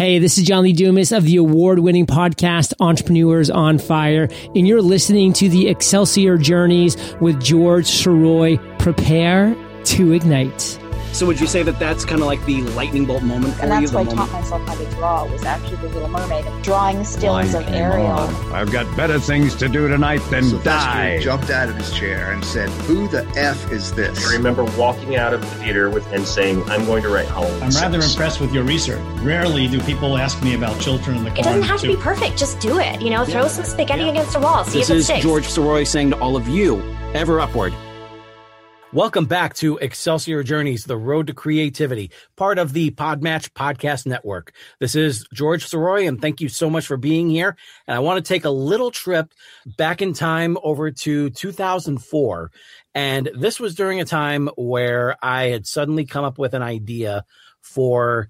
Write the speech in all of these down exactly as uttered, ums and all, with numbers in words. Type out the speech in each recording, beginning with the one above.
Hey, this is John Lee Dumas of the award-winning podcast Entrepreneurs on Fire, and you're listening to the Excelsior Journeys with George Sirois. Prepare to ignite. So would you say that that's kind of like the lightning bolt moment for and you? And that's why I moment? taught myself how to draw, was actually The Little Mermaid, drawing stills of Ariel. On. I've got better things to do tonight than Sylvester die. Jumped out of his chair and said, "Who the F is this?" I remember walking out of the theater with and saying, "I'm going to write Halloween." I'm rather six. impressed with your research. Rarely do people ask me about Children in the Corn. It doesn't have to be perfect. Just do it. You know, throw yeah. some spaghetti yeah. against a wall. See this if it is sticks. George Sirois saying to all of you, ever upward. Welcome back to Excelsior Journeys, the road to creativity, part of the Podmatch Podcast Network. This is George Sirois, and thank you so much for being here. And I want to take a little trip back in time over to two thousand four. And this was during a time where I had suddenly come up with an idea for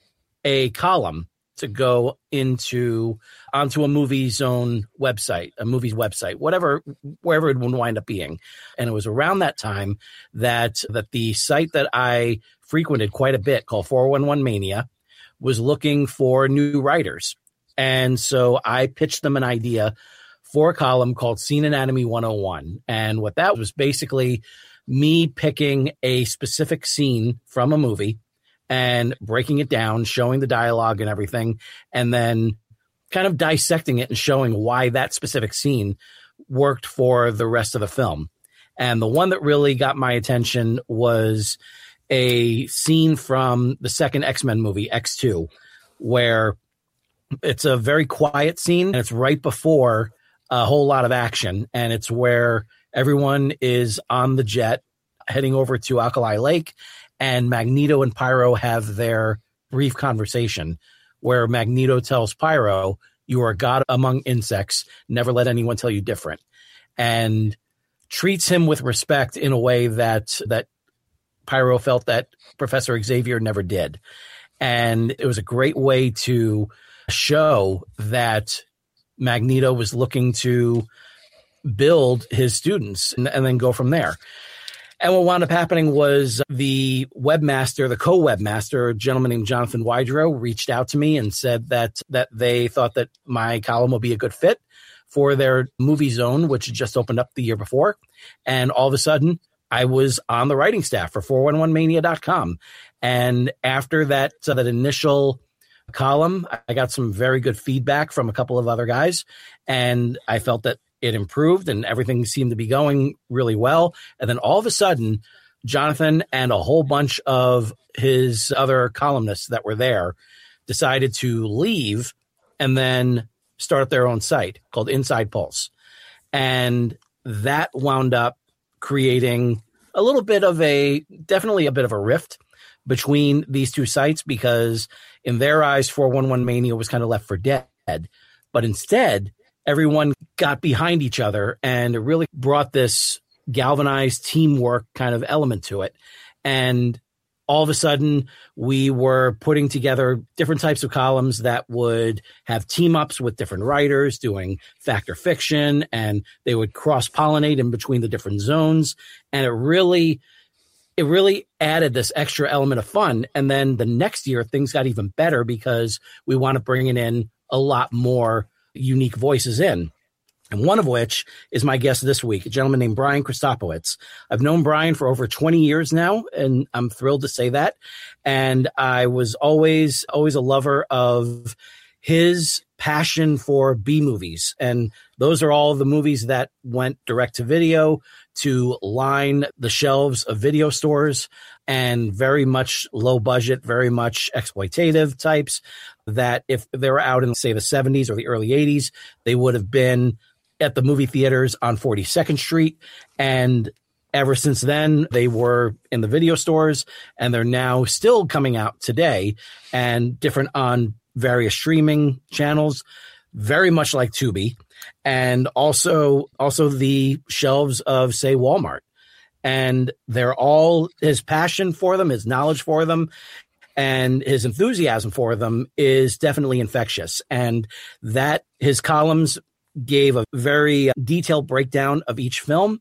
a column to go into onto a movie zone website, a movie's website, whatever, wherever it would wind up being. And it was around that time that that the site that I frequented quite a bit, called four one one Mania, was looking for new writers. And so I pitched them an idea for a column called Scene Anatomy one oh one. And what that was basically me picking a specific scene from a movie and breaking it down, showing the dialogue and everything, and then kind of dissecting it and showing why that specific scene worked for the rest of the film. And the one that really got my attention was a scene from the second X-Men movie, X two, where it's a very quiet scene, and it's right before a whole lot of action, and it's where everyone is on the jet heading over to Alkali Lake, and Magneto and Pyro have their brief conversation where Magneto tells Pyro, "You are a god among insects. Never let anyone tell you different," and treats him with respect in a way that that Pyro felt that Professor Xavier never did. And it was a great way to show that Magneto was looking to build his students and, and then go from there. And what wound up happening was the webmaster, the co-webmaster, a gentleman named Jonathan Wydrow, reached out to me and said that that they thought that my column would be a good fit for their movie zone, which had just opened up the year before. And all of a sudden, I was on the writing staff for four one one mania dot com. And after that, so that initial column, I got some very good feedback from a couple of other guys. And I felt that it improved and everything seemed to be going really well. And then all of a sudden, Jonathan and a whole bunch of his other columnists that were there decided to leave and then start up their own site called Inside Pulse. And that wound up creating a little bit of a, definitely a bit of a rift between these two sites, because in their eyes, four one one Mania was kind of left for dead. But instead, everyone got behind each other, and it really brought this galvanized teamwork kind of element to it. And all of a sudden, we were putting together different types of columns that would have team ups with different writers doing fact or fiction, and they would cross pollinate in between the different zones. And it really, it really added this extra element of fun. And then the next year, things got even better because we wound up bringing in a lot more unique voices in. And one of which is my guest this week, a gentleman named Brian Christopowicz. I've known Brian for over twenty years now, and I'm thrilled to say that. And I was always, always a lover of his passion for B movies. And those are all the movies that went direct to video to line the shelves of video stores, and very much low budget, very much exploitative types that if they were out in, say, the seventies or the early eighties, they would have been at the movie theaters on forty-second Street. And ever since then, they were in the video stores, and they're now still coming out today and different on various streaming channels, very much like Tubi, and also, also the shelves of, say, Walmart. And they're all, his passion for them, his knowledge for them, and his enthusiasm for them is definitely infectious. And that his columns gave a very detailed breakdown of each film.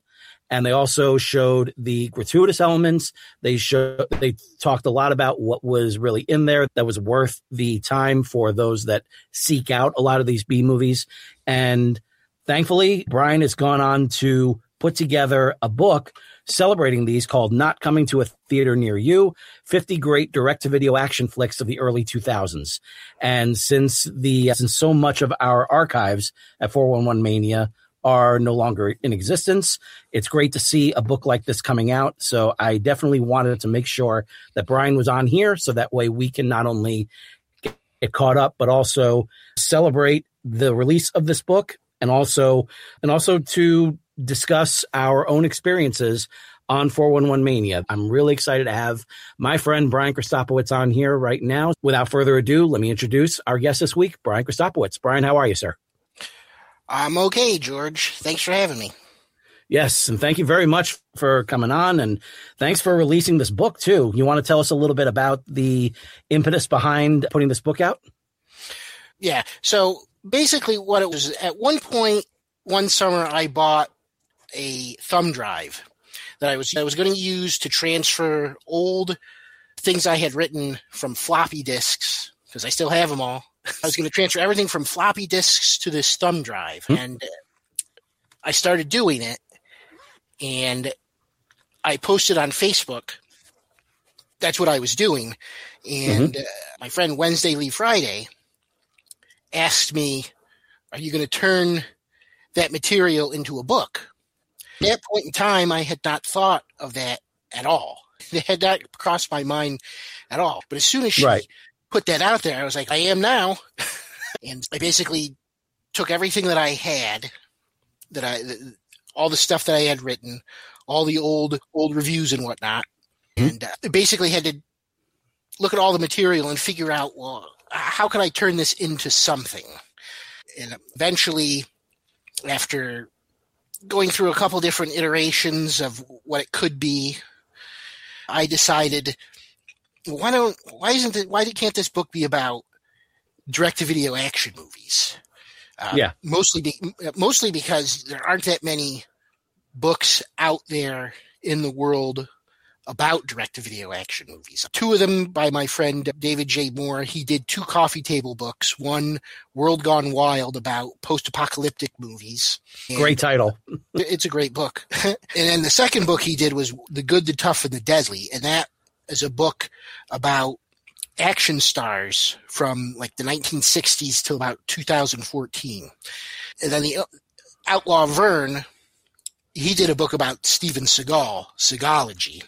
And they also showed the gratuitous elements. They showed, they talked a lot about what was really in there that was worth the time for those that seek out a lot of these B movies. And thankfully, Brian has gone on to put together a book celebrating these called Not Coming to a Theater Near You, fifty Great Direct-to-Video Action Flicks of the Early two thousands. And since the since so much of our archives at four one one Mania are no longer in existence, it's great to see a book like this coming out. So I definitely wanted to make sure that Brian was on here so that way we can not only get caught up, but also celebrate the release of this book and also and also to discuss our own experiences on four one one Mania. I'm really excited to have my friend Brian Christopowicz on here right now. Without further ado, let me introduce our guest this week, Brian Christopowicz. Brian, how are you, sir? I'm okay, George. Thanks for having me. Yes, and thank you very much for coming on, and thanks for releasing this book, too. You want to tell us a little bit about the impetus behind putting this book out? Yeah, so basically what it was, at one point, one summer, I bought a thumb drive that I was I was going to use to transfer old things I had written from floppy disks, because I still have them all. I was going to transfer everything from floppy disks to this thumb drive, hmm. and I started doing it, and I posted on Facebook. That's what I was doing, and mm-hmm. uh, my friend Wednesday Lee Friday asked me, "Are you going to turn that material into a book?" At that point in time, I had not thought of that at all. It had not crossed my mind at all. But as soon as she right. put that out there, I was like, I am now. And I basically took everything that I had, that I, all the stuff that I had written, all the old old reviews and whatnot, mm-hmm. and uh, basically had to look at all the material and figure out, well, how can I turn this into something? And eventually, after going through a couple different iterations of what it could be, I decided, why don't, why isn't it, why can't this book be about direct-to-video action movies? Uh, yeah. Mostly, be, mostly because there aren't that many books out there in the world about direct-to-video action movies. Two of them by my friend David J. Moore. He did two coffee table books. One, World Gone Wild, about post-apocalyptic movies. And great title. It's a great book. And then the second book he did was The Good, the Tough, and the Deadly. And that is a book about action stars from like the nineteen sixties to about two thousand fourteen. And then the Outlaw Vern, he did a book about Steven Seagal, Seagology.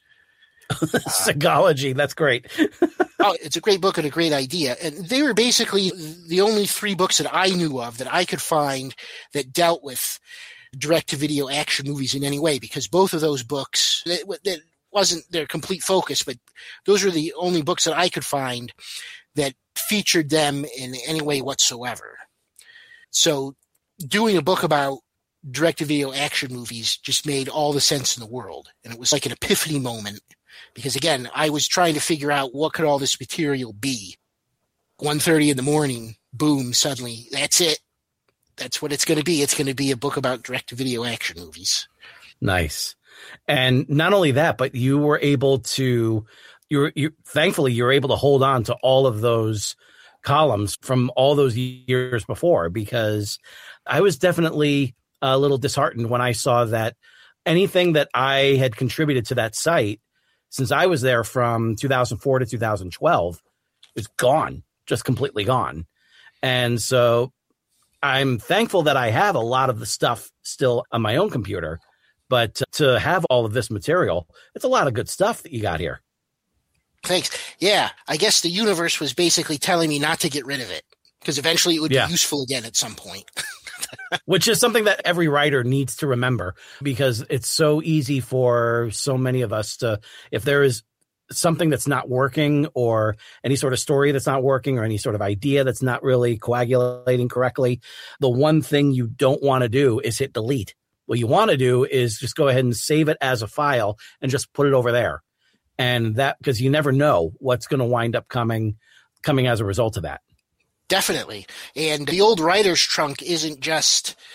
Seagology, that's great. Oh, it's a great book and a great idea. And they were basically the only three books that I knew of that I could find that dealt with direct-to-video action movies in any way, because both of those books, that, that wasn't their complete focus, but those were the only books that I could find that featured them in any way whatsoever. So doing a book about direct-to-video action movies just made all the sense in the world. And it was like an epiphany moment. Because, again, I was trying to figure out what could all this material be. one thirty in the morning, boom, suddenly, that's it. That's what it's going to be. It's going to be a book about direct-to-video action movies. Nice. And not only that, but you were able to, you're, you thankfully, you're able to hold on to all of those columns from all those years before, because I was definitely a little disheartened when I saw that anything that I had contributed to that site since I was there from two thousand four to two thousand twelve, is gone, just completely gone. And so I'm thankful that I have a lot of the stuff still on my own computer, but to have all of this material, it's a lot of good stuff that you got here. Thanks. Yeah, I guess the universe was basically telling me not to get rid of it, because eventually it would yeah. be useful again at some point. Which is something that every writer needs to remember, because it's so easy for so many of us to, if there is something that's not working, or any sort of story that's not working, or any sort of idea that's not really coagulating correctly, the one thing you don't want to do is hit delete. What you want to do is just go ahead and save it as a file and just put it over there. And that, because you never know what's going to wind up coming, coming as a result of that. Definitely. And the old writer's trunk isn't just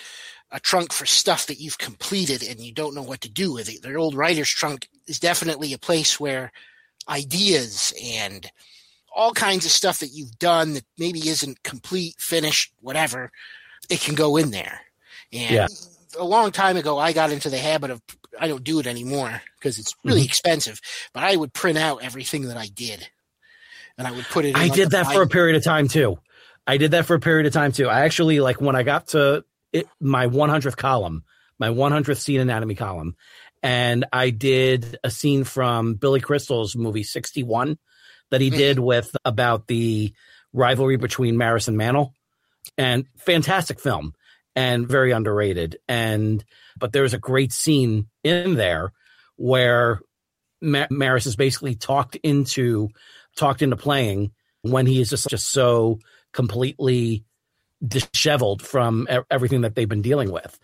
a trunk for stuff that you've completed and you don't know what to do with it. Their old writer's trunk is definitely a place where ideas and all kinds of stuff that you've done that maybe isn't complete, finished, whatever, it can go in there. And yeah. a long time ago, I got into the habit of, I don't do it anymore because it's really mm-hmm. expensive, but I would print out everything that I did and I would put it in. I like did that Bible. for a period of time too. I did that for a period of time too. I actually, like when I got to it, my one hundredth column, my one hundredth scene anatomy column, and I did a scene from Billy Crystal's movie sixty-one that he mm-hmm. did with about the rivalry between Maris and Mantle, and fantastic film and very underrated. And, but there's a great scene in there where Ma- Maris is basically talked into, talked into playing when he is just, just so completely disheveled from everything that they've been dealing with.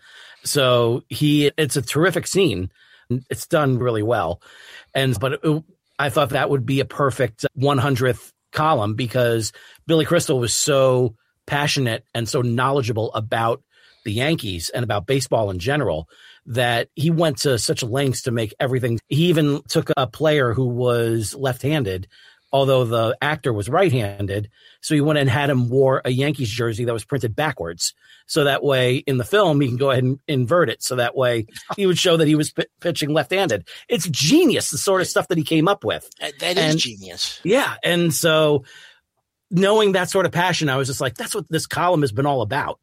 So he, it's a terrific scene. It's done really well. And, but it, I thought that would be a perfect one hundredth column because Billy Crystal was so passionate and so knowledgeable about the Yankees and about baseball in general that he went to such lengths to make everything. He even took a player who was left-handed, although the actor was right-handed. So he went and had him wore a Yankees jersey that was printed backwards. So that way in the film, he can go ahead and invert it. So that way he would show that he was p- pitching left-handed. It's genius, the sort of stuff that he came up with. That is and, genius. Yeah. And so knowing that sort of passion, I was just like, that's what this column has been all about.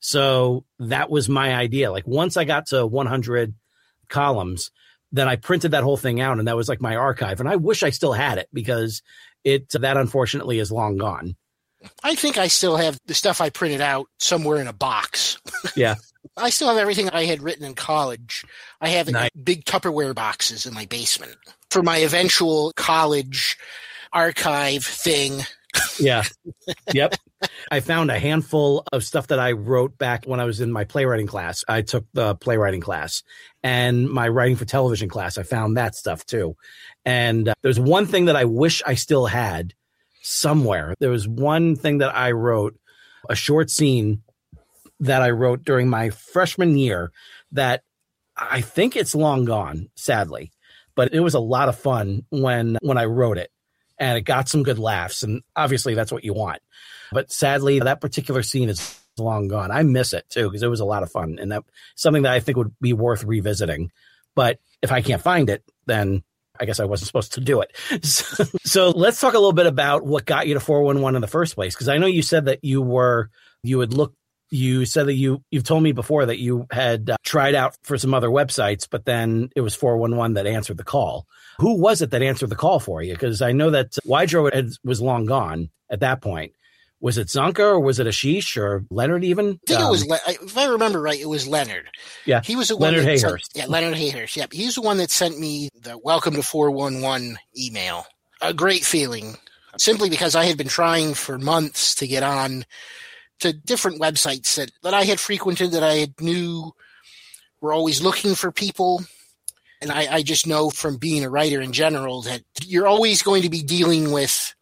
So that was my idea. Like once I got to one hundred columns, then I printed that whole thing out and that was like my archive. And I wish I still had it because it, that unfortunately is long gone. I think I still have the stuff I printed out somewhere in a box. Yeah. I still have everything I had written in college. I have it nice. in big Tupperware boxes in my basement for my eventual college archive thing. Yeah. Yep. I found a handful of stuff that I wrote back when I was in my playwriting class. I took the playwriting class and my writing for television class. I found that stuff too. And uh, there's one thing that I wish I still had somewhere. There was one thing that I wrote, a short scene that I wrote during my freshman year that I think it's long gone, sadly, but it was a lot of fun when, when I wrote it. And it got some good laughs. And obviously that's what you want. But sadly, that particular scene is long gone. I miss it too, because it was a lot of fun. And that something that I think would be worth revisiting. But if I can't find it, then I guess I wasn't supposed to do it. So, so let's talk a little bit about what got you to four one one in the first place. Because I know you said that you were, you had looked, you said that you, you've told me before that you had uh, tried out for some other websites, but then it was four one one that answered the call. Who was it that answered the call for you? Because I know that Wydro had, was long gone at that point. Was it Zonka or was it Ashish or Leonard even? I think um, it was, Le- if I remember right, it was Leonard. Yeah. He was the Leonard one that Hayhurst. Sent, yeah, Leonard Hayhurst. Yep. He's the one that sent me the welcome to four one one email. A great feeling, simply because I had been trying for months to get on to different websites that, that I had frequented that I had knew were always looking for people. And I, I just know from being a writer in general that you're always going to be dealing with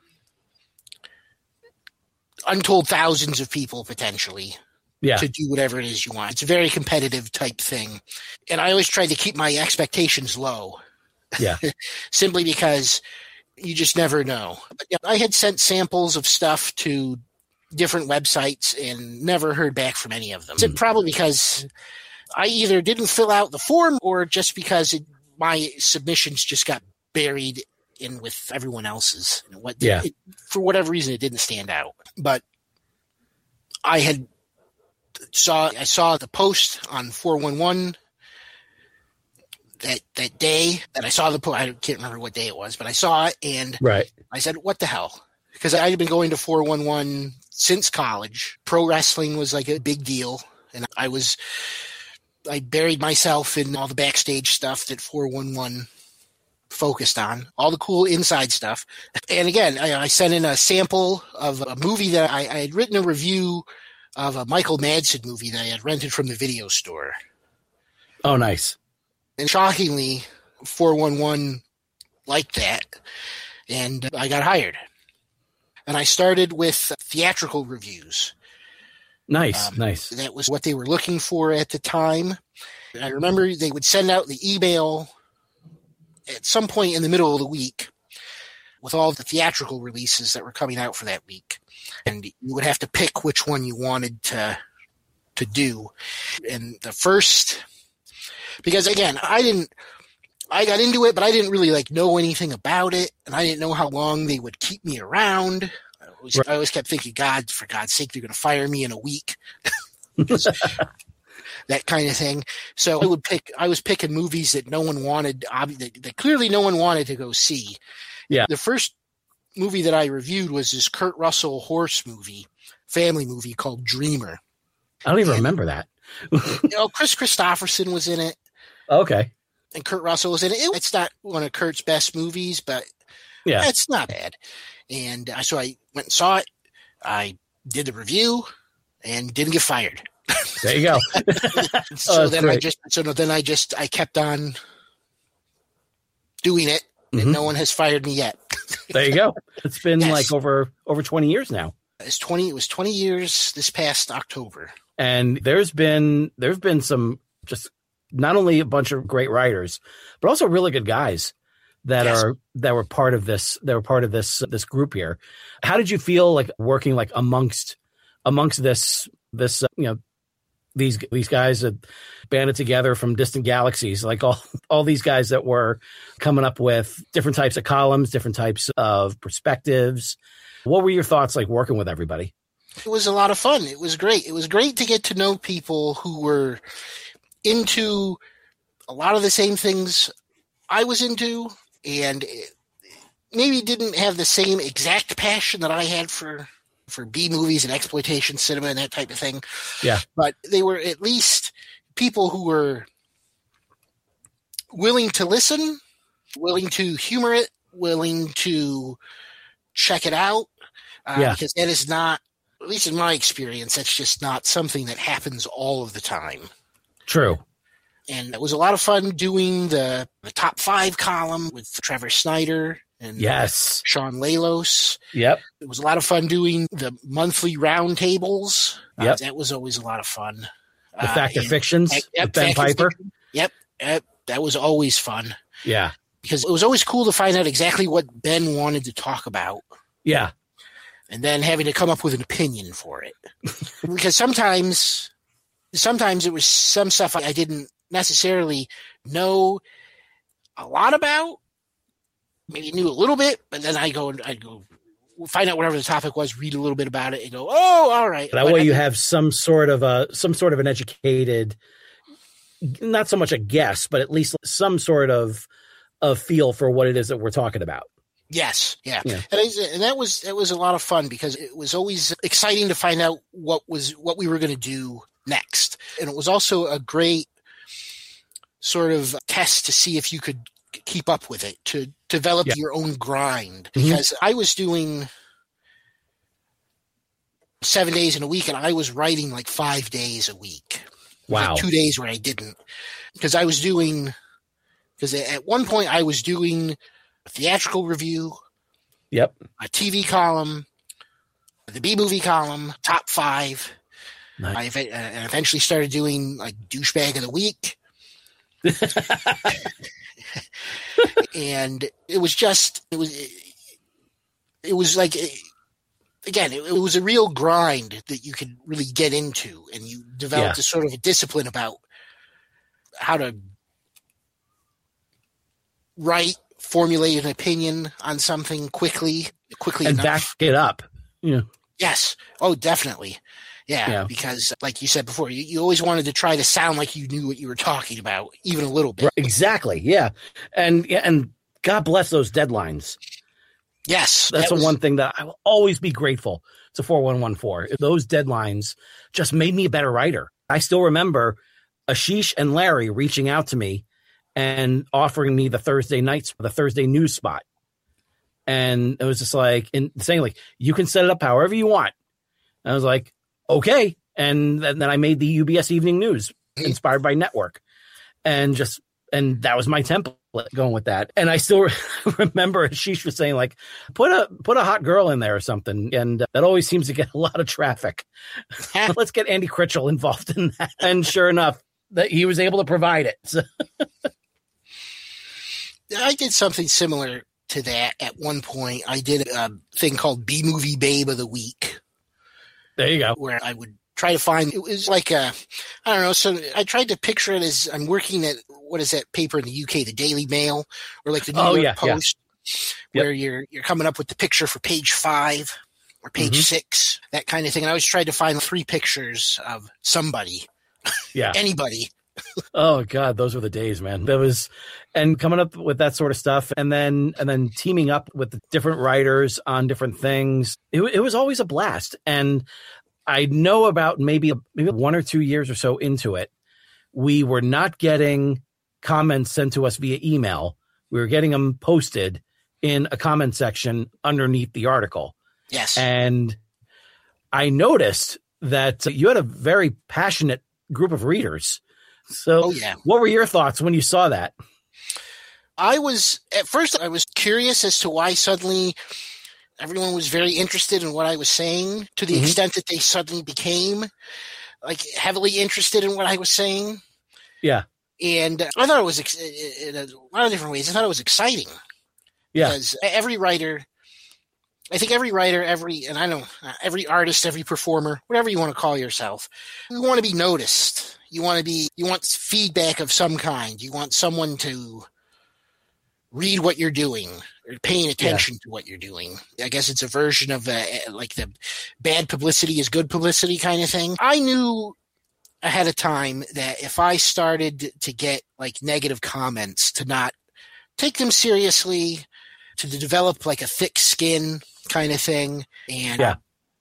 untold thousands of people potentially yeah. to do whatever it is you want. It's a very competitive type thing. And I always try to keep my expectations low. Yeah. Simply because you just never know. But, yeah, I had sent samples of stuff to different websites and never heard back from any of them. Mm. Probably because I either didn't fill out the form or just because it, my submissions just got buried in with everyone else's. You know, what, yeah. it, for whatever reason, it didn't stand out. But I had saw I saw the post on four one one that that day that I saw the post. I can't remember what day it was, but I saw it and right. I said, "What the hell?" Because I had been going to four one one since college. Pro wrestling was like a big deal, and I was I buried myself in all the backstage stuff that four one one focused on, all the cool inside stuff. And again, I, I sent in a sample of a movie that I, I had written a review of a Michael Madsen movie that I had rented from the video store. Oh, nice. And shockingly, four one one liked that, and I got hired. And I started with theatrical reviews. Nice, Um, nice. That was what they were looking for at the time. I remember they would send out the email at some point in the middle of the week with all the theatrical releases that were coming out for that week. And you would have to pick which one you wanted to to do. And the first, because again, I didn't, I got into it, but I didn't really like know anything about it. And I didn't know how long they would keep me around. I always, right. I always kept thinking, God, for God's sake, they're going to fire me in a week. That kind of thing. So I would pick, I was picking movies that no one wanted, that, that clearly no one wanted to go see. Yeah. The first movie that I reviewed was this Kurt Russell horse movie, family movie called Dreamer. I don't even and, remember that. You know, Chris Christopherson was in it. Okay. And Kurt Russell was in it. It's not one of Kurt's best movies, but yeah, it's not bad. And uh, so I went and saw it. I did the review and didn't get fired. There you go. so oh, then great. I just, so then I just, I kept on doing it, and mm-hmm. no one has fired me yet. There you go. It's been yes. like over over twenty years now. It's twenty. It was twenty years this past October. And there's been there's been some just not only a bunch of great writers, but also really good guys that yes. are that were part of this. That were part of this this group here. How did you feel like working like amongst amongst this this uh, you know these these guys that banded together from distant galaxies, like all all these guys that were coming up with different types of columns, different types of perspectives. What were your thoughts like working with everybody? It was a lot of fun. It was great. It was great to get to know people who were into a lot of the same things I was into, and maybe didn't have the same exact passion that I had for for B movies and exploitation cinema and that type of thing. Yeah. But they were at least people who were willing to listen, willing to humor it, willing to check it out. Uh, yeah. Because that is not, at least in my experience, that's just not something that happens all of the time. True. And it was a lot of fun doing the, the top five column with Trevor Snyder and yes. Sean Lalos. Yep. It was a lot of fun doing the monthly roundtables. Yep. Uh, that was always a lot of fun. The uh, Fact or Fictions yep, with Ben Piper. Fiction. Yep. Yep. That was always fun. Yeah. Because it was always cool to find out exactly what Ben wanted to talk about. Yeah. And then having to come up with an opinion for it. Because sometimes, sometimes it was some stuff I didn't necessarily know a lot about. Maybe knew a little bit, but then I go, I'd go find out whatever the topic was, read a little bit about it, and go, oh, all right. That but way I you mean, have some sort of a, some sort of an educated, not so much a guess, but at least some sort of a feel for what it is that we're talking about. Yes. Yeah. yeah. And, I, and that was, that was a lot of fun because it was always exciting to find out what was, what we were going to do next. And it was also a great sort of test to see if you could keep up with it, to develop yeah. your own grind. Because mm-hmm. I was doing seven days in a week and I was writing like five days a week. Wow. Like two days where I didn't, because I was doing, because at one point I was doing a theatrical review, yep, a T V column, the B movie column, top five. Nice. I uh, eventually started doing like douchebag of the week. And it was just, it was, it, it was like, again, it, it was a real grind that you could really get into, and you developed yeah. a sort of a discipline about how to write, formulate an opinion on something quickly, quickly and enough. back it up. Yeah. Yes. Oh, definitely. Yeah, yeah. Because like you said before, you, you always wanted to try to sound like you knew what you were talking about, even a little bit. Right, exactly. Yeah. And, and God bless those deadlines. Yes. That's that the was, one thing that I will always be grateful to four one one four. Those deadlines just made me a better writer. I still remember Ashish and Larry reaching out to me and offering me the Thursday nights, the Thursday news spot. And it was just like, and saying like, you can set it up however you want. And I was like, okay. And then, then I made the U B S Evening News inspired by Network, and just, and that was my template. going with that. And I still remember Ashish was saying, like, put a put a hot girl in there or something. And uh, that always seems to get a lot of traffic. Let's get Andy Critchell involved in that. And sure enough, that he was able to provide it. So. I did something similar to that at one point. I did a thing called B-Movie Babe of the Week. There you go. Where I would try to find, it was like a, I don't know, so I tried to picture it as I'm working at, what is that paper in the U K, the Daily Mail, or like the New oh, York yeah, Post, yeah. where yep. you're you're coming up with the picture for page five or page mm-hmm. six, that kind of thing. And I always tried to find three pictures of somebody, yeah, anybody. Oh God, those were the days, man. That was, and coming up with that sort of stuff, and then and then teaming up with the different writers on different things. It, it was always a blast, and I know about maybe maybe one or two years or so into it, we were not getting comments sent to us via email. We were getting them posted in a comment section underneath the article. Yes. And I noticed that you had a very passionate group of readers. So oh, yeah. What were your thoughts when you saw that? I was, at first, I was curious as to why suddenly everyone was very interested in what I was saying, to the mm-hmm. extent that they suddenly became like heavily interested in what I was saying. Yeah. And I thought it was, in a lot of different ways, I thought it was exciting. Yeah. Because every writer, I think every writer, every, and I don't know, every artist, every performer, whatever you want to call yourself, you want to be noticed. You want to be, you want feedback of some kind. You want someone to read what you're doing or paying attention yeah. to what you're doing. I guess it's a version of uh, like the bad publicity is good publicity kind of thing. I knew ahead of time that if I started to get like negative comments, to not take them seriously, to develop like a thick skin kind of thing. And yeah.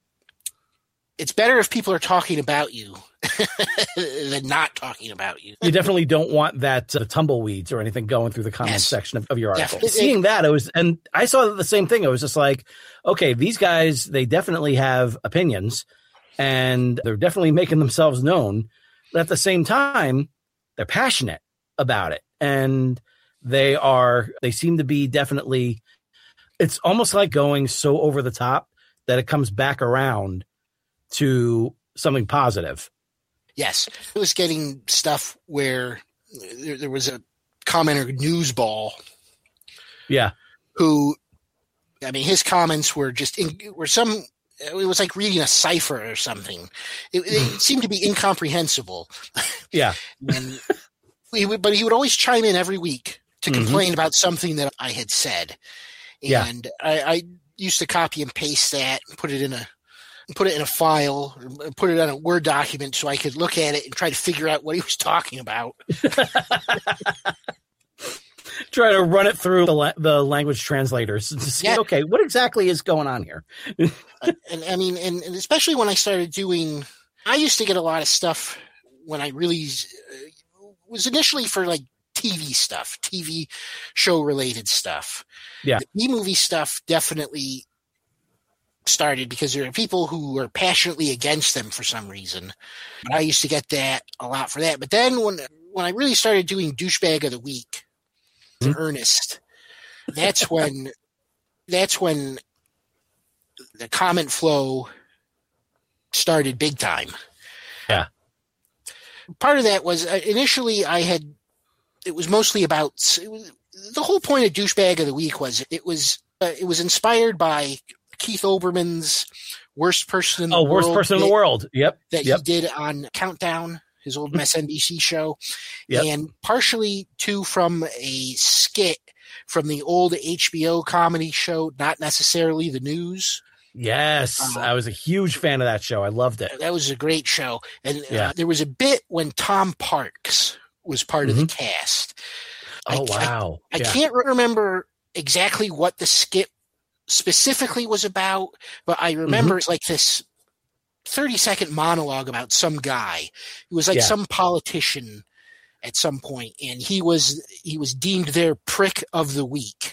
it's better if people are talking about you than not talking about you. You definitely don't want that uh, tumbleweeds or anything going through the comment yes. section of, of your article. Yeah. Seeing that, it was, and I saw the same thing. I was just like, okay, these guys, they definitely have opinions and they're definitely making themselves known. But at the same time, they're passionate about it. And they are, they seem to be definitely, it's almost like going so over the top that it comes back around to something positive. Yes. It was getting stuff where there, there was a commenter, Newsball. Yeah. Who, I mean, his comments were just, in, were some, it was like reading a cipher or something. It, it seemed to be incomprehensible. Yeah. And he would, but he would always chime in every week to mm-hmm. complain about something that I had said. And yeah. I, I used to copy and paste that and put it in a, put it in a file, put it on a Word document so I could look at it and try to figure out what he was talking about. Try to run it through the la- the language translators to see, yeah. okay, what exactly is going on here? and I mean, and, and especially when I started doing, I used to get a lot of stuff when I really uh, was initially for like T V stuff, T V show related stuff. Yeah. The B-movie stuff definitely started because there are people who are passionately against them for some reason. But I used to get that a lot for that. But then when when I really started doing Douchebag of the Week, in mm-hmm. earnest, that's when that's when the comment flow started big time. Yeah. Part of that was uh, initially I had it was mostly about it was, the whole point of Douchebag of the Week was it was uh, it was inspired by Keith Olbermann's Worst Person in the oh, World. Worst Person in the World. Yep. That yep. he did on Countdown, his old M S N B C show. Yep. And partially too from a skit from the old H B O comedy show, Not Necessarily the News. Yes. Uh, I was a huge fan of that show. I loved it. That was a great show. And yeah. uh, there was a bit when Tom Parks was part mm-hmm. of the cast. Oh, I, wow. I, I yeah. can't remember exactly what the skit specifically was about, but I remember mm-hmm. it's like this thirty second monologue about some guy who was like yeah. some politician at some point, and he was he was deemed their prick of the week.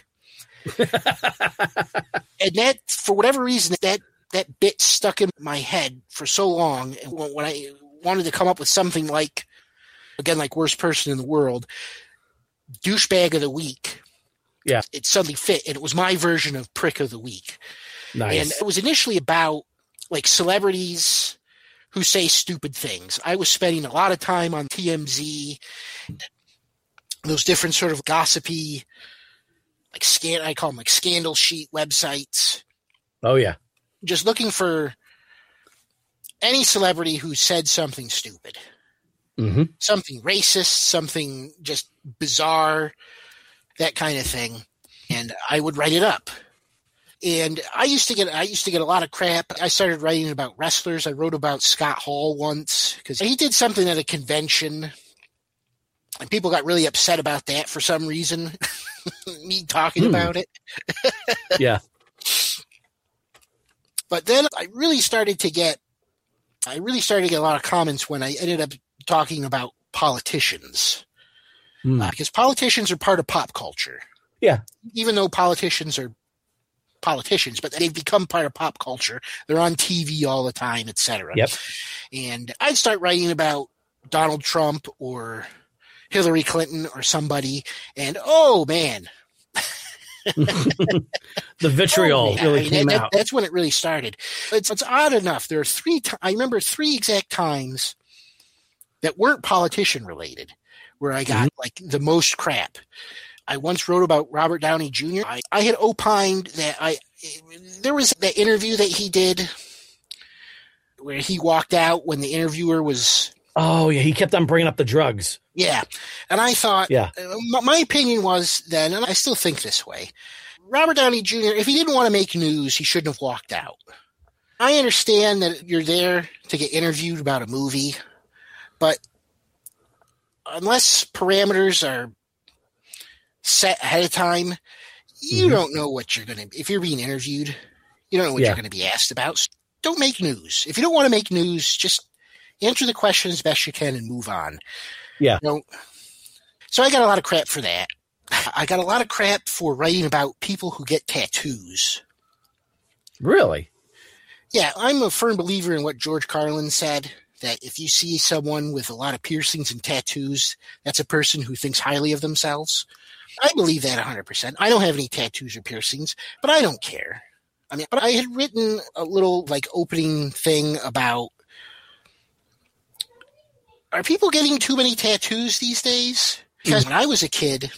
And that, for whatever reason, that that bit stuck in my head for so long. And when I wanted to come up with something like, again, like Worst Person in the World, douchebag of the week. Yeah. It suddenly fit, and it was my version of prick of the week. Nice. And it was initially about like celebrities who say stupid things. I was spending a lot of time on T M Z, those different sort of gossipy, like scan, I call them like scandal sheet websites. Oh yeah. Just looking for any celebrity who said something stupid, mm-hmm. something racist, something just bizarre, that kind of thing. And I would write it up. And I used to get I used to get a lot of crap. I started writing about wrestlers. I wrote about Scott Hall once because he did something at a convention, and people got really upset about that for some reason. Me talking hmm. about it. Yeah. But then I really started to get I really started to get a lot of comments when I ended up talking about politicians. Hmm. Uh, because politicians are part of pop culture. Yeah. Even though politicians are politicians, but they've become part of pop culture. They're on T V all the time, et cetera. Yep. And I'd start writing about Donald Trump or Hillary Clinton or somebody, and oh man, the vitriol oh, really I mean, came that, out. That's when it really started. It's, it's odd enough. There are three. T- I remember three exact times that weren't politician related where I got mm-hmm. like the most crap. I once wrote about Robert Downey Junior I, I had opined that I there was that interview that he did where he walked out when the interviewer was. Oh yeah, he kept on bringing up the drugs. Yeah, and I thought. Yeah. My, my opinion was then, and I still think this way. Robert Downey Junior, if he didn't want to make news, he shouldn't have walked out. I understand that you're there to get interviewed about a movie, but unless parameters are set ahead of time, you mm-hmm. don't know what you're going to, if you're being interviewed, you don't know what yeah. you're going to be asked about. So don't make news. If you don't want to make news, just answer the question as best you can and move on. Yeah. You know, so I got a lot of crap for that. I got a lot of crap for writing about people who get tattoos. Really? Yeah. I'm a firm believer in what George Carlin said, that if you see someone with a lot of piercings and tattoos, that's a person who thinks highly of themselves. I believe that one hundred percent. I don't have any tattoos or piercings, but I don't care. I mean, but I had written a little like opening thing about, are people getting too many tattoos these days? Because mm-hmm. when I was a kid,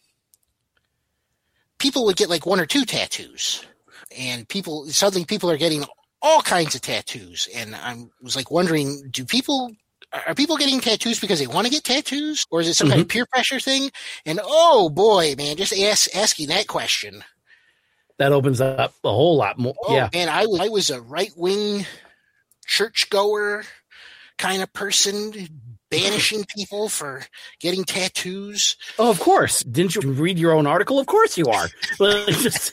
people would get like one or two tattoos, and people suddenly people are getting all kinds of tattoos. And I was like wondering, do people Are people getting tattoos because they want to get tattoos, or is it some mm-hmm. kind of peer pressure thing? And oh boy, man, just ask, asking that question. That opens up a whole lot more. Oh, yeah, man, I was I was a right wing churchgoer kind of person, banishing people for getting tattoos. Oh, of course. Didn't you read your own article? Of course you are. Just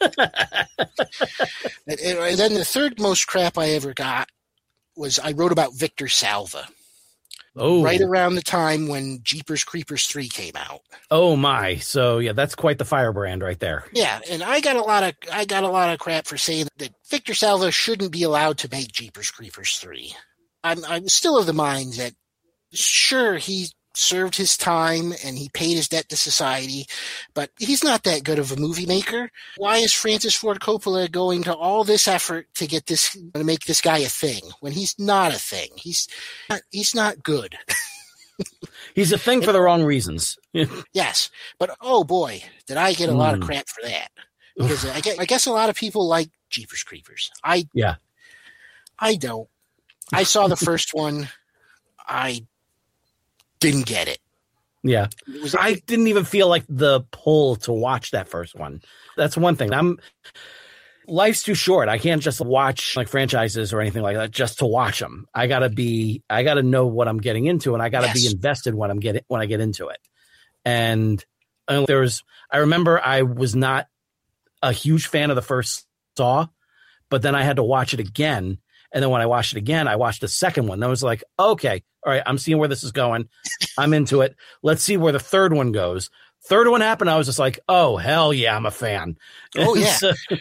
and, and then the third most crap I ever got was I wrote about Victor Salva. Oh, right around the time when Jeepers Creepers three came out. Oh my! So yeah, that's quite the firebrand right there. Yeah, and I got a lot of I got a lot of crap for saying that Victor Salva shouldn't be allowed to make Jeepers Creepers three. I'm I'm still of the mind that sure he served his time and he paid his debt to society, but he's not that good of a movie maker. Why is Francis Ford Coppola going to all this effort to get this, to make this guy a thing when he's not a thing? He's not, he's not good. He's a thing for the wrong reasons. Yes, but oh boy, did I get a mm. lot of crap for that. Because I guess, I guess a lot of people like Jeepers Creepers. I yeah, I don't. I saw the first one. I didn't get it. Yeah. It was, I didn't even feel like the pull to watch that first one. That's one thing. I'm life's too short. I can't just watch like franchises or anything like that just to watch them. I gotta be, I gotta know what I'm getting into, and I gotta yes. be invested when I'm getting, when I get into it. And, and there was, I remember I was not a huge fan of the first Saw, but then I had to watch it again. And then when I watched it again, I watched the second one. I was like, okay, all right, I'm seeing where this is going. I'm into it. Let's see where the third one goes. Third one happened. I was just like, oh, hell yeah, I'm a fan. Oh, yeah. So,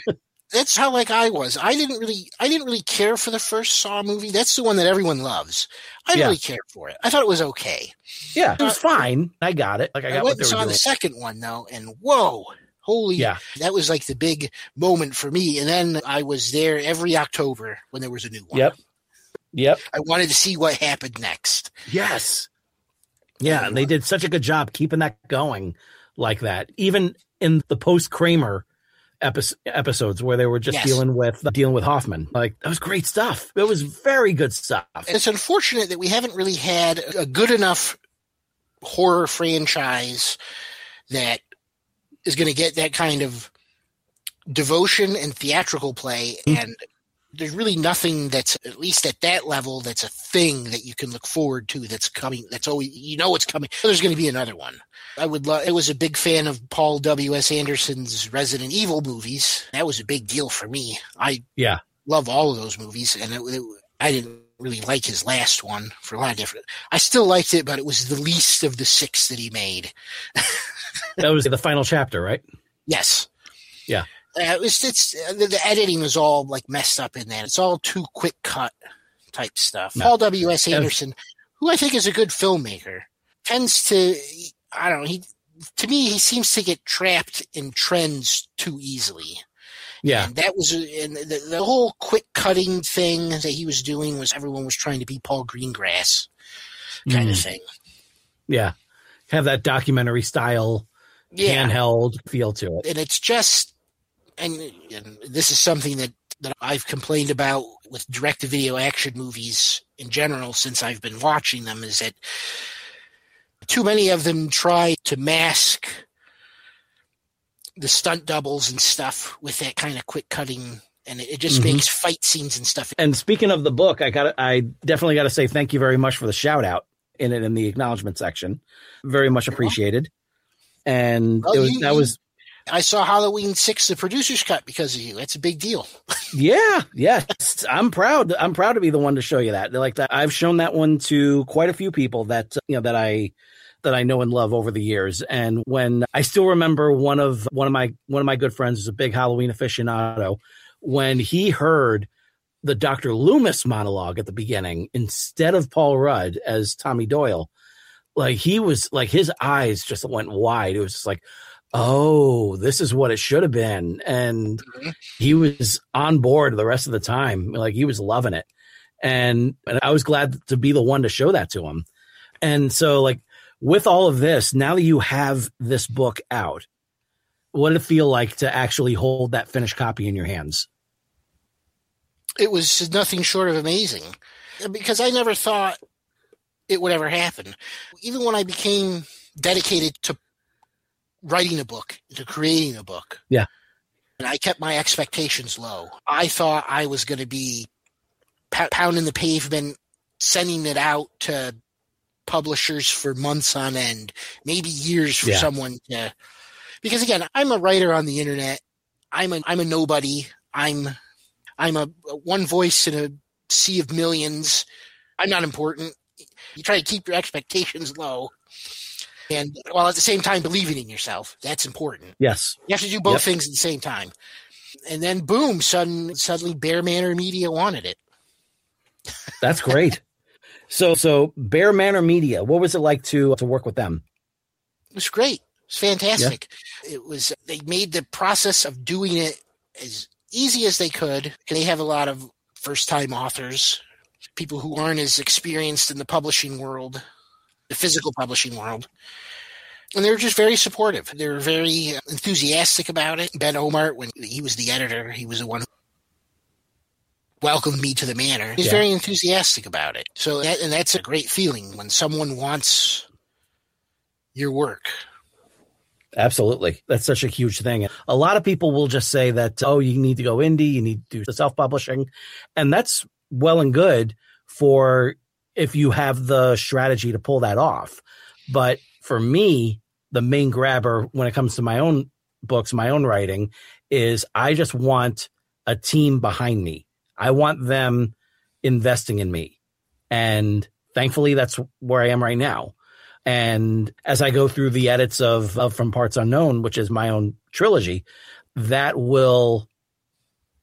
that's how like I was. I didn't really, I didn't really care for the first Saw movie. That's the one that everyone loves. I didn't Yeah. really care for it. I thought it was okay. Yeah, it was fine. I got it. Like I I got went what and they were saw doing. the second one though, and whoa, holy, Yeah. that was like the big moment for me. And then I was there every October when there was a new one. Yep. Yep. I wanted to see what happened next. Yes. Yeah, and they did such a good job keeping that going like that. Even in the post Kramer epi- episodes where they were just Yes. dealing with dealing with Hoffman, like that was great stuff. It was very good stuff. It's unfortunate that we haven't really had a good enough horror franchise that is going to get that kind of devotion and theatrical play. Mm-hmm. And there's really nothing that's, at least at that level, that's a thing that you can look forward to that's coming. That's always, you know, it's coming. There's going to be another one. I would love, I was a big fan of Paul W S. Anderson's Resident Evil movies. That was a big deal for me. I Yeah. love all of those movies. And it, it, I didn't really like his last one for a lot of different. I still liked it, but it was the least of the six that he made. That was the final chapter, right? Yes. Yeah. Uh, it's it's uh, the, the editing is all like messed up in that. It's all too quick cut type stuff. No. Paul W S. Anderson, who I think is a good filmmaker, tends to, I don't know, he to me he seems to get trapped in trends too easily. Yeah. And that was, and the, the whole quick cutting thing that he was doing was everyone was trying to be Paul Greengrass kind Mm. of thing. Yeah. Have that documentary style Yeah. handheld feel to it. And it's just, and, and this is something that, that I've complained about with direct-to-video action movies in general since I've been watching them, is that too many of them try to mask the stunt doubles and stuff with that kind of quick cutting, and it, it just Mhm. makes fight scenes and stuff. And speaking of the book, I got I definitely got to say thank you very much for the shout out in it in the acknowledgement section. Very much appreciated. And Well, it was you- that you- was I saw Halloween six, the producer's cut, because of you. That's a big deal. yeah, yes. I'm proud. I'm proud to be the one to show you that. Like that, I've shown that one to quite a few people that you know that I that I know and love over the years. And when I still remember one of one of my one of my good friends is a big Halloween aficionado. When he heard the Doctor Loomis monologue at the beginning instead of Paul Rudd as Tommy Doyle, like he was like his eyes just went wide. It was just like, oh, this is what it should have been. And Mm-hmm. he was on board the rest of the time. Like he was loving it. And, and I was glad to be the one to show that to him. And so like with all of this, now that you have this book out, what did it feel like to actually hold that finished copy in your hands? It was nothing short of amazing, because I never thought it would ever happen. Even when I became dedicated to writing a book, to creating a book, Yeah. and I kept my expectations low. I thought I was going to be p- pounding the pavement, sending it out to publishers for months on end, maybe years for Yeah. someone to. Because again, I'm a writer on the internet. I'm a I'm a nobody. I'm I'm a, a one voice in a sea of millions. I'm not important. You try to keep your expectations low, and while at the same time believing in yourself. That's important. Yes. You have to do both Yep. things at the same time. And then boom, sudden, suddenly Bear Manor Media wanted it. That's great. so, so Bear Manor Media, what was it like to, to work with them? It was great. It was fantastic. It was, they made the process of doing it as easy as they could. They have a lot of first time authors, people who aren't as experienced in the publishing world, the physical publishing world. And they were just very supportive. They were very enthusiastic about it. Ben Omart, when he was the editor, he was the one who welcomed me to the manor. He's Yeah. very enthusiastic about it. So, that, and that's a great feeling when someone wants your work. Absolutely. That's such a huge thing. A lot of people will just say that, oh, you need to go indie, you need to do the self-publishing. And that's well and good for if you have the strategy to pull that off. But for me, the main grabber when it comes to my own books, my own writing, is I just want a team behind me. I want them investing in me. And thankfully, that's where I am right now. And as I go through the edits of, of From Parts Unknown, which is my own trilogy, that will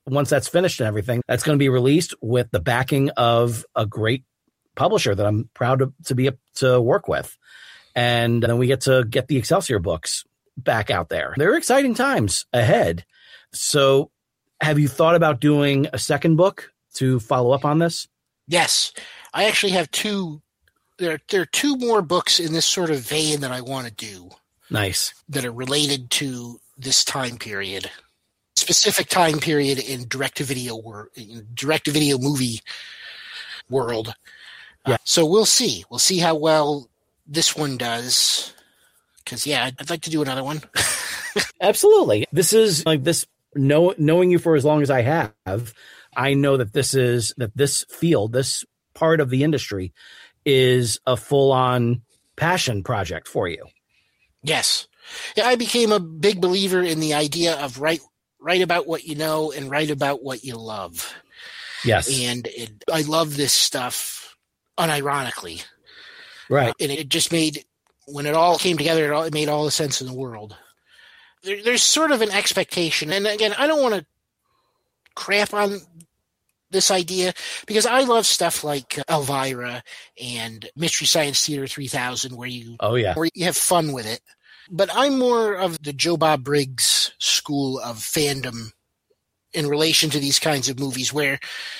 once that's finished and everything, that's going to be released with the backing of a great publisher that I'm proud to, to be to work with. And then we get to get the Excelsior books back out there. There are exciting times ahead. So have you thought about doing a second book to follow up on this? Yes. I actually have two. There, there are two more books in this sort of vein that I want to do. Nice. That are related to this time period. Specific time period in direct-to-video wor- in direct-to-video movie world. Yeah. Uh, so we'll see. We'll see how well this one does. Because, yeah, I'd, I'd like to do another one. Absolutely. This is like this, know, knowing you for as long as I have, I know that this is, that this field, this part of the industry is a full-on passion project for you. Yes. Yeah, I became a big believer in the idea of write, write about what you know and write about what you love. Yes. And it, I love this stuff unironically. Right. And it just made, when it all came together, it, all, it made all the sense in the world. There, there's sort of an expectation. And again, I don't want to crap on this idea because I love stuff like Elvira and Mystery Science Theater three thousand where you, oh, yeah. where you have fun with it. But I'm more of the Joe Bob Briggs school of fandom in relation to these kinds of movies where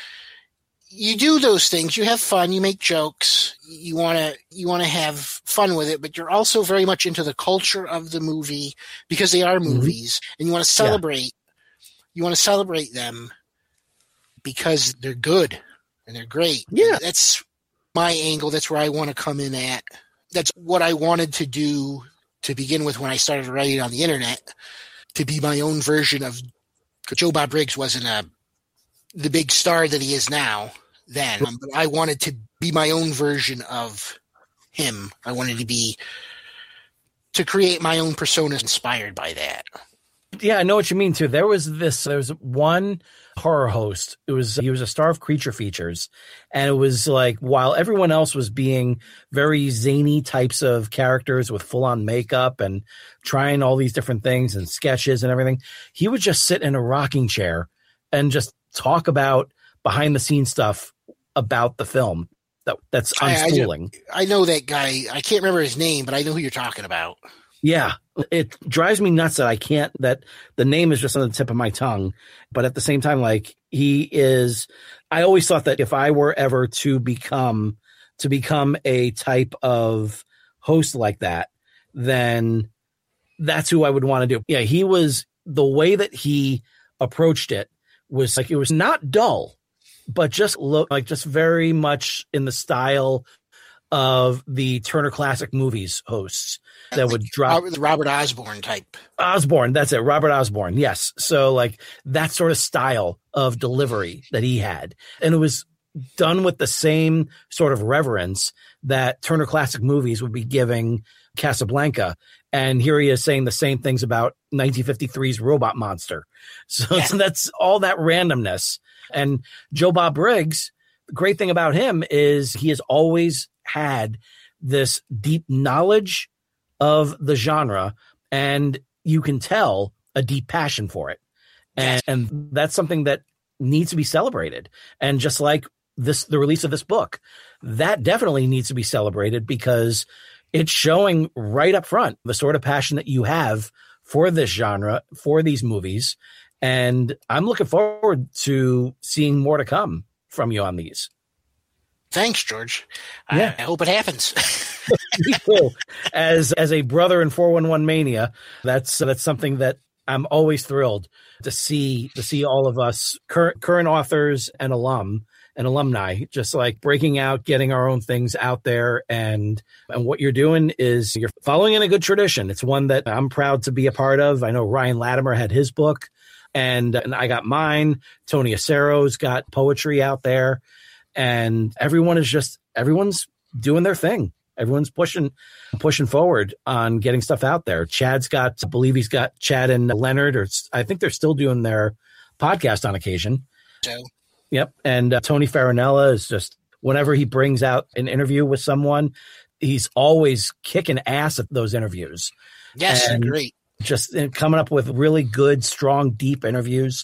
you do those things, you have fun, you make jokes, you want to you want to have fun with it, but you're also very much into the culture of the movie because they are movies, mm-hmm. and you want to celebrate yeah. you want to celebrate them because they're good and they're great. Yeah. That's my angle. That's where I want to come in at. That's what I wanted to do to begin with when I started writing on the internet, to be my own version of Joe Bob Briggs wasn't a, the big star that he is now then, um, but I wanted to be my own version of him. I wanted to be, to create my own persona inspired by that. Yeah, I know what you mean too. There was this, there was one horror host. It was, he was a star of Creature Features. And it was like, while everyone else was being very zany types of characters with full on makeup and trying all these different things and sketches and everything, he would just sit in a rocking chair and just talk about behind the scenes stuff about the film. That that's unspooling. I, I, I know that guy. I can't remember his name, but I know who you're talking about. Yeah, it drives me nuts that I can't, that the name is just on the tip of my tongue. But at the same time, like he is, I always thought that if I were ever to become, to become a type of host like that, then that's who I would want to do. Yeah, he was, the way that he approached it was like, it was not dull, but just look like just very much in the style of the Turner Classic Movies hosts that would drop the Robert Osborne type. Osborne, that's it. Robert Osborne. Yes. So like that sort of style of delivery that he had. And it was done with the same sort of reverence that Turner Classic Movies would be giving Casablanca. And here he is saying the same things about nineteen fifty-three's Robot Monster. So, yeah. so that's all that randomness. And Joe Bob Briggs, the great thing about him is he has always had this deep knowledge of the genre, and you can tell a deep passion for it. And, and that's something that needs to be celebrated. And just like this, the release of this book, that definitely needs to be celebrated because it's showing right up front the sort of passion that you have for this genre, for these movies. And I'm looking forward to seeing more to come from you on these. Thanks, George. Yeah. I, I hope it happens. Me too. As as a brother in four one one Mania, that's that's something that I'm always thrilled to see to see all of us current current authors and alum and alumni just like breaking out, getting our own things out there, and and what you're doing is you're following in a good tradition. It's one that I'm proud to be a part of. I know Ryan Latimer had his book, and and I got mine. Tony Acero's got poetry out there. And everyone is just, everyone's doing their thing. Everyone's pushing, pushing forward on getting stuff out there. Chad's got, I believe he's got Chad and Leonard, or I think they're still doing their podcast on occasion. So. Yep. And uh, Tony Farinella is just, whenever he brings out an interview with someone, he's always kicking ass at those interviews. Yes, and great. Just coming up with really good, strong, deep interviews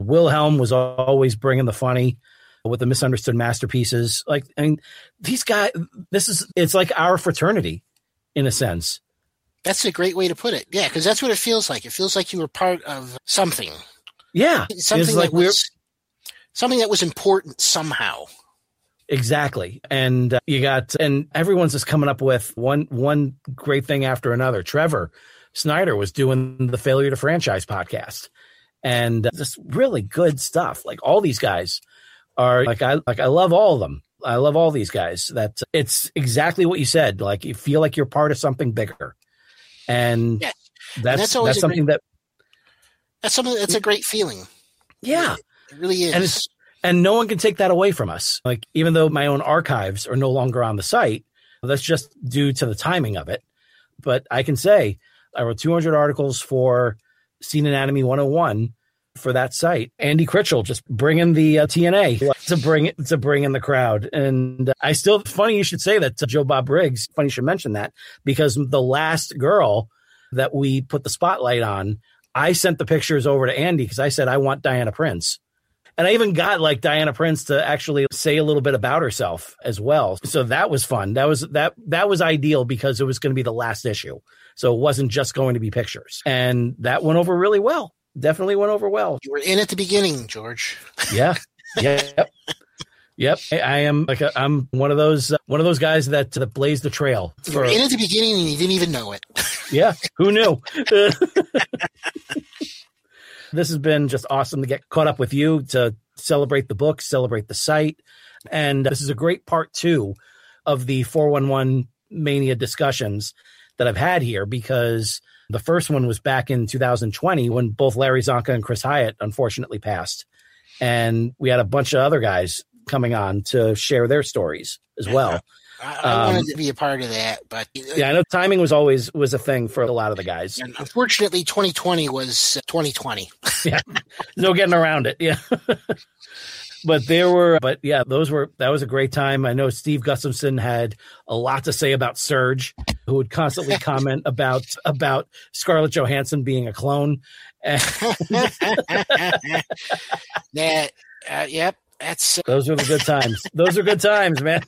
Wilhelm was always bringing the funny with the misunderstood masterpieces. Like, I mean, these guys, this is, it's like our fraternity in a sense. That's a great way to put it. Yeah, because that's what it feels like. It feels like you were part of something. Yeah. Something it's like that we're was, something that was important somehow. Exactly. And uh, you got, and everyone's just coming up with one, one great thing after another. Trevor Snyder was doing the Failure to Franchise podcast, and uh, just really good stuff. Like, all these guys are like, I, like, I love all of them. I love all these guys. That it's exactly what you said. Like, you feel like you're part of something bigger. And yeah. that's, and that's, that's something great, that, that's something that's a great feeling. Yeah. It really is. And it's, And no one can take that away from us. Like, even though my own archives are no longer on the site, that's just due to the timing of it. But I can say I wrote two hundred articles for Scene Anatomy one oh one for that site. Andy Critchell just bringing the uh, T N A to bring it, to bring in the crowd. And uh, I still, funny you should say that, uh, Joe Bob Briggs, funny you should mention that, because the last girl that we put the spotlight on, I sent the pictures over to Andy because I said, I want Diana Prince. And I even got like Diana Prince to actually say a little bit about herself as well. So that was fun. That was that that was ideal because it was going to be the last issue. So it wasn't just going to be pictures. And that went over really well. Definitely went over well. You were in at the beginning, George. Yeah. Yep. Yep. I am like a, I'm one of those uh, one of those guys that that blazed the trail. You were in at the beginning and you didn't even know it. Yeah. Who knew? This has been just awesome to get caught up with you, to celebrate the book, celebrate the site. And this is a great part two of the four one one Mania discussions that I've had here, because the first one was back in two thousand twenty when both Larry Zonka and Chris Hyatt unfortunately passed. And we had a bunch of other guys coming on to share their stories as well. I, I um, wanted to be a part of that, but yeah, I know timing was always was a thing for a lot of the guys. And unfortunately, twenty twenty was twenty twenty. Yeah, no getting around it. Yeah, but there were, but yeah, those were that was a great time. I know Steve Gustafson had a lot to say about Surge, who would constantly comment about about Scarlett Johansson being a clone. that, uh, yep. That's, uh, those were the good times. Those are good times, man.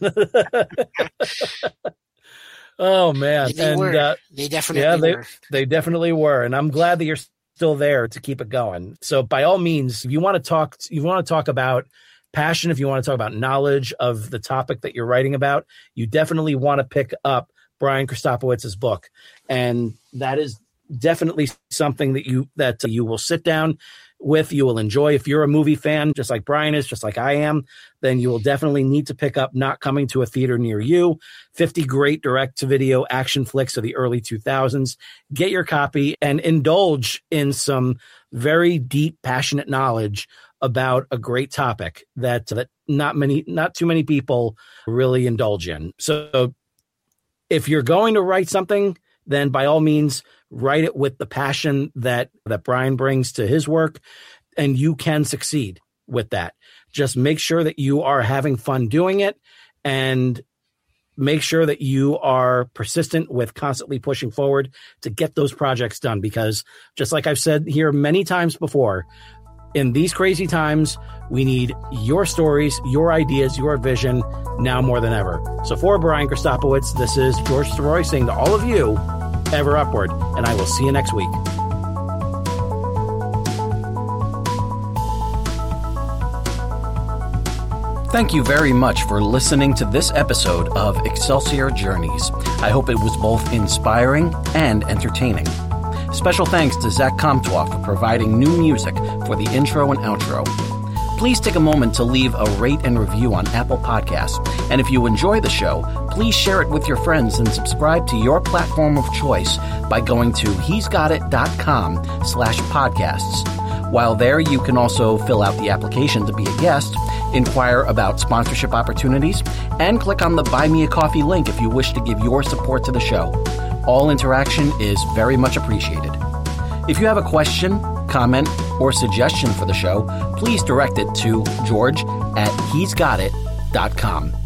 Oh man, they and were. Uh, they definitely yeah, they were. they definitely were, and I'm glad that you're still there to keep it going. So, by all means, if you want to talk, you want to talk about passion, if you want to talk about knowledge of the topic that you're writing about, you definitely want to pick up Brian Kristopowicz's book, and that is definitely something that you that you will sit down with, you will enjoy. If you're a movie fan, just like Brian is, just like I am, then you will definitely need to pick up Not Coming to a Theater Near You, fifty great direct-to-video action flicks of the early two thousands. Get your copy and indulge in some very deep, passionate knowledge about a great topic that, that not many, not too many people really indulge in. So if you're going to write something, then by all means, write it with the passion that, that Brian brings to his work, and you can succeed with that. Just make sure that you are having fun doing it, and make sure that you are persistent with constantly pushing forward to get those projects done. Because just like I've said here many times before, in these crazy times, we need your stories, your ideas, your vision now more than ever. So for Brian Kristopowicz, this is George Soroy saying to all of you, ever upward, and I will see you next week. Thank you very much for listening to this episode of Excelsior Journeys. I hope it was both inspiring and entertaining. Special thanks to Zach Comtois for providing new music for the intro and outro. Please take a moment to leave a rate and review on Apple Podcasts. And if you enjoy the show, please share it with your friends and subscribe to your platform of choice by going to he'sgotit.com slash podcasts. While there, you can also fill out the application to be a guest, inquire about sponsorship opportunities, and click on the Buy Me a Coffee link if you wish to give your support to the show. All interaction is very much appreciated. If you have a question, comment, or suggestion for the show, please direct it to George at he's got it dot com.